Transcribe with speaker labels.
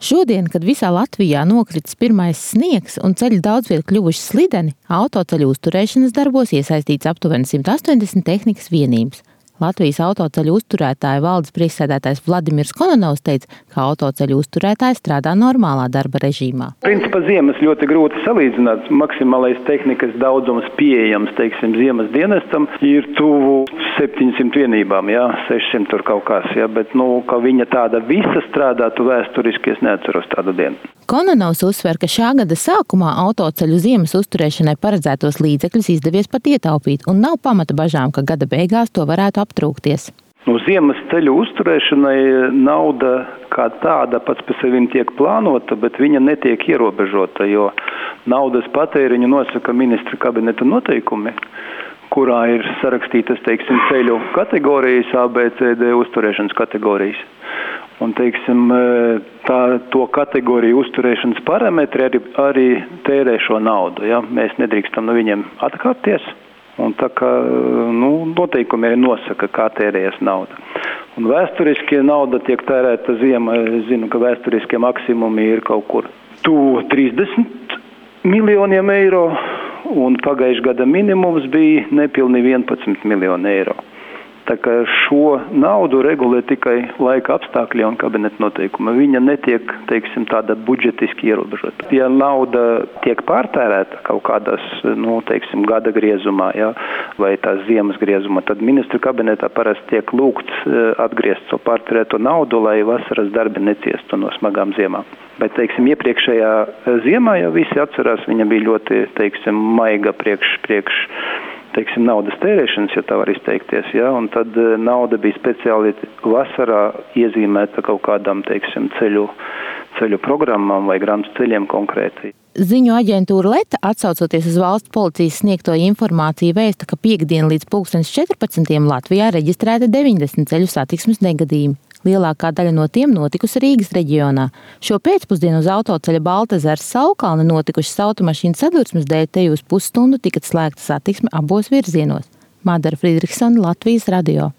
Speaker 1: Šodien, kad visā Latvijā nokritis pirmais sniegs un ceļi daudz viet kļuvuši slideni, autoceļu uzturēšanas darbos iesaistīts aptuveni 180 tehnikas vienības. Latvijas autoceļu uzturētāja valdes priekšsēdētājs Vladimirs Kononovs teica, ka autoceļu uzturētāji strādā normālā darba režīmā.
Speaker 2: Principā ziemas ļoti grūti salīdzināt. Maksimālais tehnikas daudzums pieejams, ziemas dienestam ir tuvu 700 vienībām, 600 tur kaut kas, bet, ka viņa tāda visa strādātu vēsturiski, es neatceros tādu dienu.
Speaker 1: Kononovs uzsver, ka šā gada sākumā autoceļu ziemas uzturēšanai paredzētos līdzekļus izdevies pat ietaupīt un nav pamata bažām, ka gada beigās to varētu aptrūkties.
Speaker 2: Ziemas ceļu uzturēšanai nauda kā tāda pats par sevi tiek plānota, bet viņa netiek ierobežota, jo naudas patēriņu nosaka ministra kabineta noteikumi, kurā ir sarakstītas, ceļu kategorijas, A, B, C, D uzturēšanas kategorijas. Un, to kategoriju uzturēšanas parametri arī tērē šo naudu. Mēs nedrīkstam no viņiem atkāpties. Un tā kā noteikumi arī nosaka, kā tērējas nauda. Un vēsturiskie nauda tiek tērēta ziemā. Es zinu, ka vēsturiskie maksimumi ir kaut kur tuvu 30 miljoniem eiro. Un pagājušā gada minimums bija nepilni 11 miljoni eiro. Tā kā šo naudu regulē tikai laika apstākļi un kabineta noteikumi. Viņa netiek, tāda budžetiski ierobežota. Ja nauda tiek pārtērēta kaut kādās, gada griezumā, vai tās ziemas griezumā, tad ministra kabinetā parasti tiek lūgts atgriezt šo pārtērēto naudu, lai vasaras darbi neciestu no smagām ziemām. Bet, iepriekšējā ziemā jau visi atcerās, viņa bija ļoti, maiga priekš naudas tērēšanas, ja tā var izteikties, un tad nauda bija speciāli vasarā iezīmēta kaut kādām, ceļu programmām vai grāmatas ceļiem konkrēti.
Speaker 1: Ziņu aģentūra Leta, atsaucoties uz valsts policijas sniegto informāciju, vēsta, ka piektdien līdz 14. Latvijā reģistrēta 90 ceļu satiksmes negadījumi. Lielākā daļa no tiem notikusi Rīgas reģionā. Šo pēcpusdienu uz autoceļa Baltezers Saukalne notikušas automašīnu sadursmes dēļ te uz pusstundu tika slēgta satiksme abos virzienos. Madara Friedrichsone, Latvijas radio.